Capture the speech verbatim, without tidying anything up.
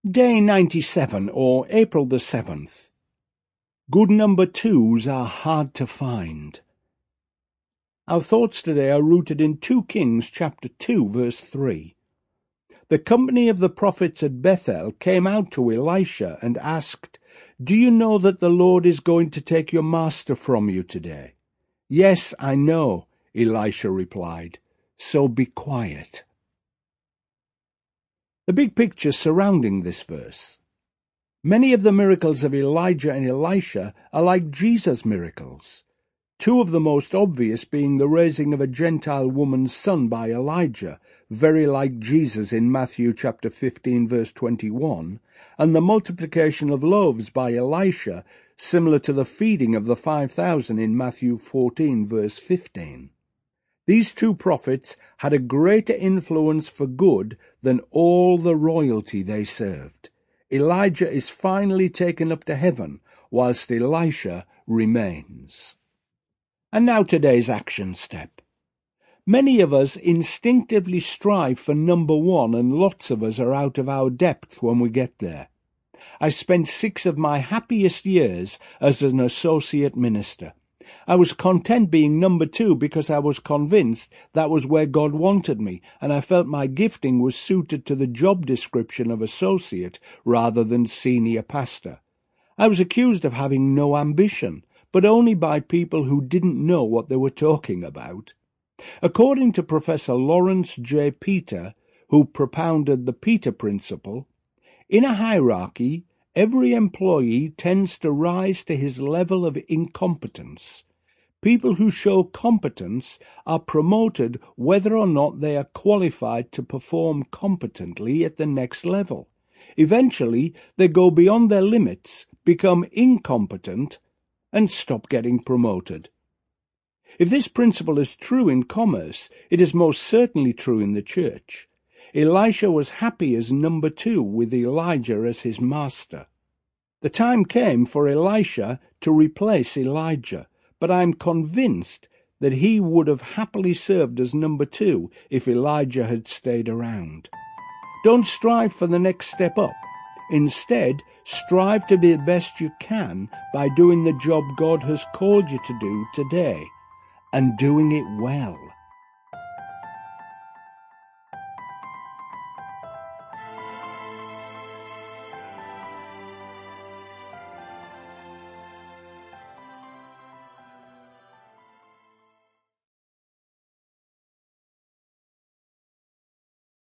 Day ninety-seven, or April the seventh. Good number twos are hard to find. Our thoughts today are rooted in two Kings chapter two, verse three. The company of the prophets at Bethel came out to Elisha and asked, "Do you know that the Lord is going to take your master from you today?" "Yes, I know," Elisha replied, "so be quiet." The big picture surrounding this verse. Many of the miracles of Elijah and Elisha are like Jesus' miracles, two of the most obvious being the raising of a Gentile woman's son by Elijah, very like Jesus in Matthew chapter fifteen, verse twenty-one, and the multiplication of loaves by Elisha, similar to the feeding of the five thousand in Matthew fourteen, verse fifteen. These two prophets had a greater influence for good than all the royalty they served. Elijah is finally taken up to heaven, whilst Elisha remains. And now today's action step. Many of us instinctively strive for number one, and lots of us are out of our depth when we get there. I spent six of my happiest years as an associate minister. I was content being number two because I was convinced that was where God wanted me, and I felt my gifting was suited to the job description of associate rather than senior pastor. I was accused of having no ambition, but only by people who didn't know what they were talking about. According to Professor Lawrence J. Peter, who propounded the Peter Principle, in a hierarchy, every employee tends to rise to his level of incompetence. People who show competence are promoted whether or not they are qualified to perform competently at the next level. Eventually, they go beyond their limits, become incompetent, and stop getting promoted. If this principle is true in commerce, it is most certainly true in the church. Elisha was happy as number two with Elijah as his master. The time came for Elisha to replace Elijah, but I am convinced that he would have happily served as number two if Elijah had stayed around. Don't strive for the next step up. Instead, strive to be the best you can by doing the job God has called you to do today, and doing it well.